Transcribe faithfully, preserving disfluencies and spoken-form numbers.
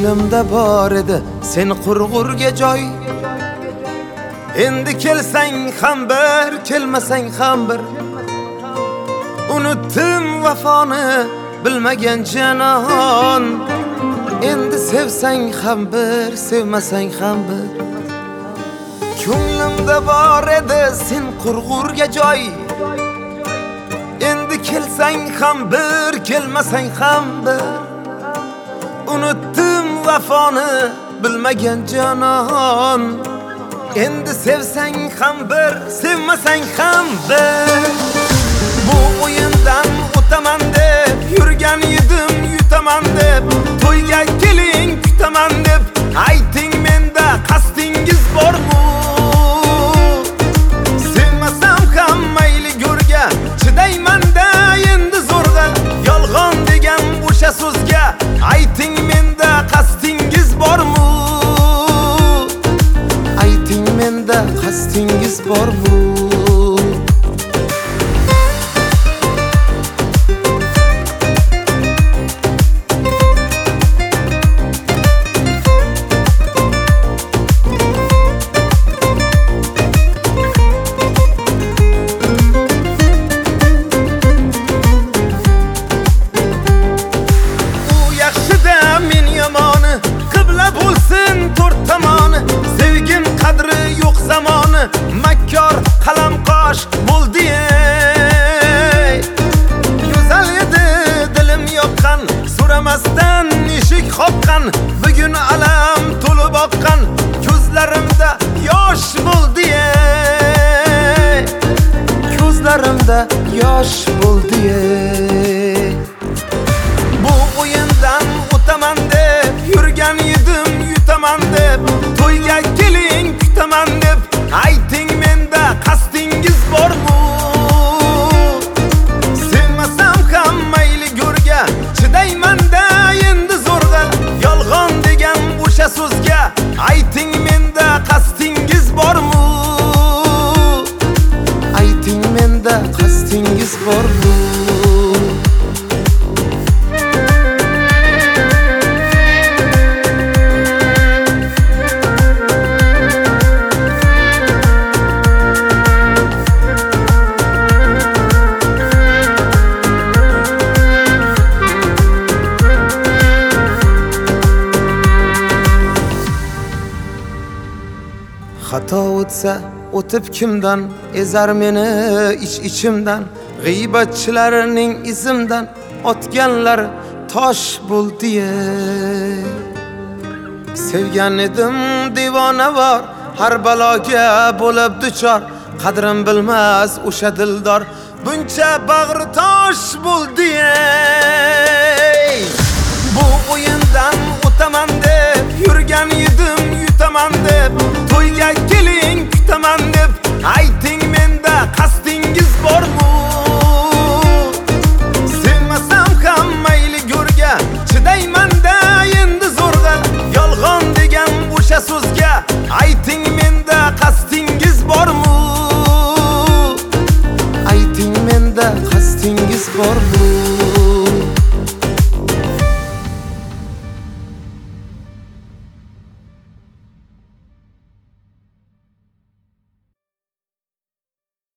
Ko'nglimda bor edi sen qurg'urga joy. Endi kelsang ham bir, kelmasang ham bir. Unutdim vafoni bilmagan janon. Endi sevsang ham bir, sevmasang ham bir. Ko'nglimda bor edi sen qurg'urga joy. Endi kelsang ham bir, kelmasang ham bir. Unutdim vafoni bilmagan janon. Endi sevsang ham bir, sevmasang ham bir. Bu o'yindan o'taman deb yurgan edim, yutaman deb. To'yga keling kutaman deb ayting, menda qasdingiz bormi? Sevmasam ham mayli go'rga chidayman-da endi zo'rg'a. Yolg'on degan o'sha so'zga ayting, menda qasdingiz bormi? Ayting, menda qasdingiz bormi? Makkor qalam qosh bo'ldi ey. Go'zal edi dilim yoqqan, so'ramasdan eshik qoqqan. Bugun alam to'lib oqqan, ko'zlarimda yosh bo'ldi ey. Ko'zlarimda yosh bo'ldi ey. Bu o'yindan o'taman deb yurgan edim, yutaman deb. To'yga keling kutaman deb ayting, menda qasdingiz bormi? Sevmasam ham mayli go'rga chidayman-da endi zo'rg'a. Yolg'on degan o'sha so'zga ayting, menda qasdingiz bormi? Ayting, menda qasdingiz bormi? Xato o'tsa o'tib kimdan, ezar meni ich ichimdan. G'iybatchilarning izimdan otganlar tosh bo'ldi ey. Sevgan edim devonavor, har baloga bo'lib duchor. Qadrim bilmas o'sha dildor, buncha bag'ri tosh bo'ldi ey. Bu o'yindan o'taman deb yurgan edim, yutaman deb. To'yga keling kutaman deb ayting, menda qasdingiz bormi? Sevmasam ham mayli go'rga chidayman-da endi zo'rg'a. Yolg'on degan o'sha so'zga ayting, menda qasdingiz bormi? Ayting, menda qasdingiz bormi?